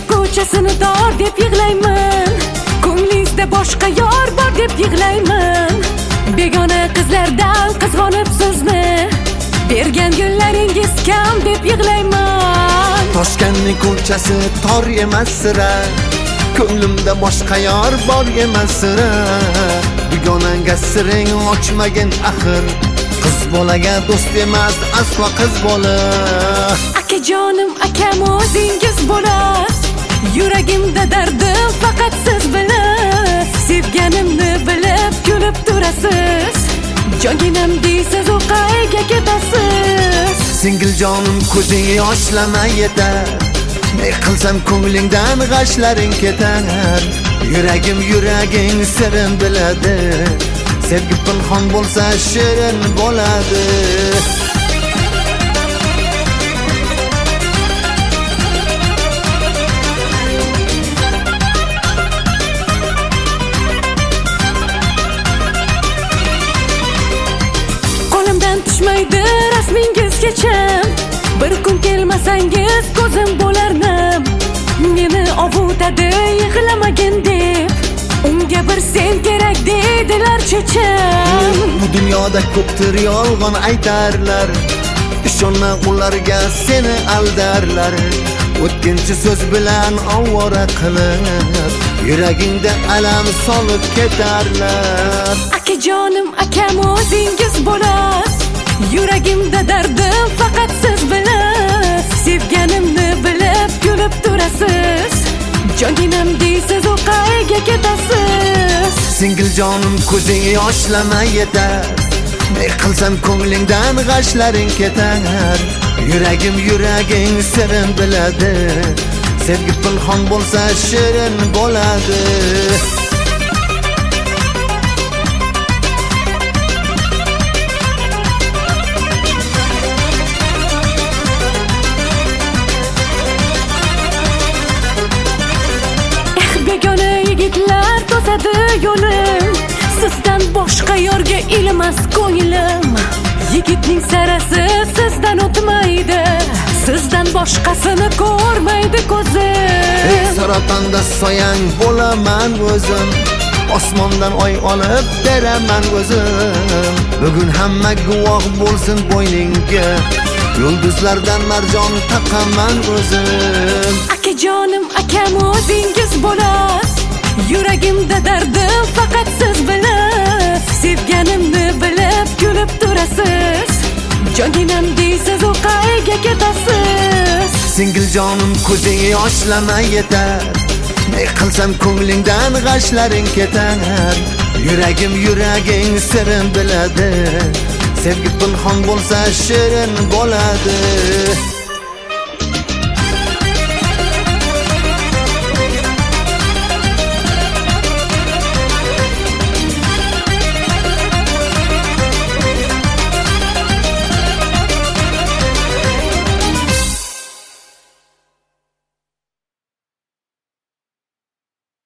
ko'chasini dor deb yig'layman. Ko'nglingizda boshqa yor bor deb yig'layman. Begona qizlardan qizg'onib sizni bergan gullaringiz kam deb yig'layman. Toshkentning ko'chasi tor emas sira, ko'nglimda boshqa yor bor emas sira. Begonanga siring ochmagin axir, qiz bolaga do'st emas aslo qiz bola. Akajonim, akam o'zingiz bo'lasiz. Yuragimda dardim faqat siz bilasiz. Sevganimni bilib kulib turasiz. Jonginam deysiz, u qayga ketasiz. Singiljonim, ko'zing yoshlama yetar, ne qilsam ko'nglingdan g'ashlaring ketar. Yuraging sirin biladi, sevgi pinhon bo'lsa shirin bo'ladi. Qo'limdan tushmaydi rasmingizgacha, bir kun kelmasangiz ko'zim bo'lardim. Meni ovutadi yig'lamagin deb, unga bir sen kerak dedilar checham. Bu dunyoda ko'pdir yolg'on aytarlar, ishonma ularga, seni aldarlar. O'tkinchi so'z bilan ovora qilib, yuragingda alam solib ketarlar. Akajonim, akam o'zingiz bo'lasiz. Yuragimda dardim faqat siz bilasiz. Sevganimni bilib kulib turasiz. Jonginam deysiz, u qayga ketasiz. Singiljonim, ko'zing yoshlama yetar, ne qilsam ko'nglingdan g'ashlaring ketar. Yuraging sirin biladi, sevgi pinhon bo'lsa shirin bo'ladi. Begona yigitlar to'sadi yo'lim, sizdan boshqa yorga ilmas ko'nglim. Yigitning sarasi sizdan o'tmaydi, sizdan boshqasini ko'rmaydi ko'zim. Saratonda soyang bo'laman o'zim, osmondan oy olib beraman o'zim. Bugun hamma guvoh bo'lsin bo'yningga, yulduzlardan marjon taqaman o'zim. Akajonim, akam o'zingiz bo'lasiz. Yuragimda dardim faqat siz bilasiz. Sevganimni bilib kulib turasiz. Jonginam deysiz, u qayga ketasiz. Singiljonim, ko'zing yoshlama yetar, ne qilsam ko'nglingdan g'ashlaring ketar. Yuraging sirin biladi, sevgi pinhon bo'lsa shirin bo'ladi.